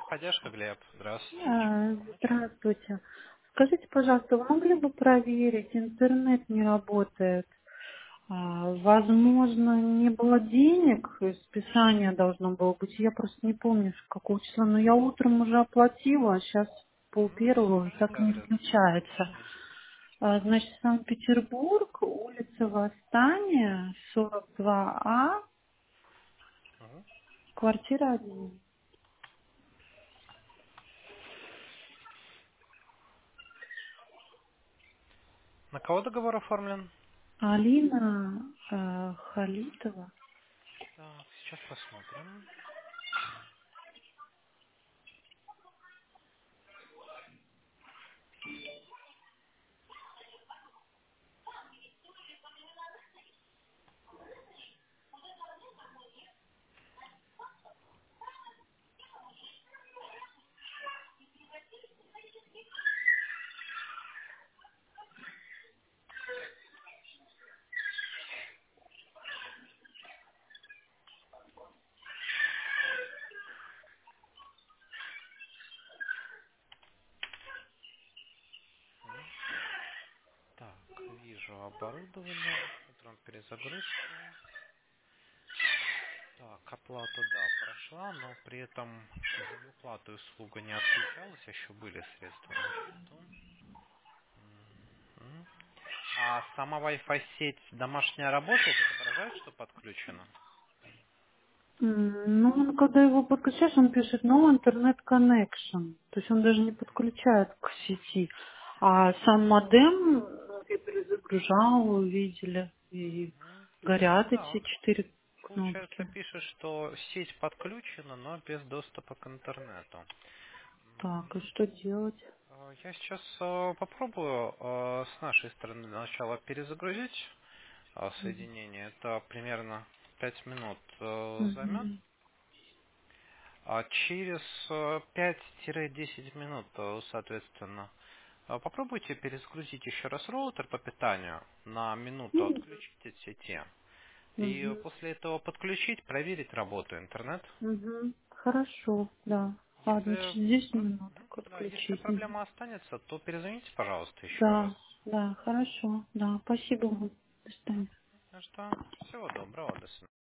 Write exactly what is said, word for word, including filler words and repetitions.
Поддержка, Глеб. Здравствуйте. Чем А, помочь? Здравствуйте. Скажите, пожалуйста, вы могли бы проверить, интернет не работает? А, Возможно, не было денег, списание должно было быть. Я просто не помню, с какого числа, но я утром уже оплатила, а сейчас пол Мгм. первого Скажите так не адрес. включается. Мгм. А, Значит, Санкт-Петербург, улица Восстания, сорок два А, Мгм. квартира один. На кого договор оформлен? Алина э, Халитова. Так, сейчас посмотрим. Мгм. Так, вижу оборудование. Смотрим перезагрузку. Так, оплата, да, прошла, но при этом за неуплату услуга не отключалась, еще были средства на счету. Мгм. А сама Wi-Fi сеть домашняя работает, отображает, что подключена? М, Ну, он, когда его подключаешь, он пишет no internet connection. То есть он даже не подключает к сети. А сам модем, ну, я перезагружал, видели, и Мгм. горят Да, эти он, четыре получается, кнопки. пишет, что сеть подключена, но без доступа к интернету. Так, и что делать? Э, Я сейчас э, попробую э, с нашей стороны сначала перезагрузить э, Мгм. соединение. Это примерно пять минут э, займет. Мгм. А через э, пять-десять минут, э, соответственно, э, попробуйте перезагрузить еще раз роутер по питанию на минуту, Мгм. отключить от сети. И Мгм. после этого подключить, проверить работу интернет. Мгм. Хорошо, да. Ладно, Если, через десять про- минут Мгм. Да, если отключить. Мгм. проблема останется, то перезвоните, пожалуйста, еще раз. Да, да, хорошо, да. Спасибо вам. До Мгм. свидания. Ну что, всего доброго, до свидания.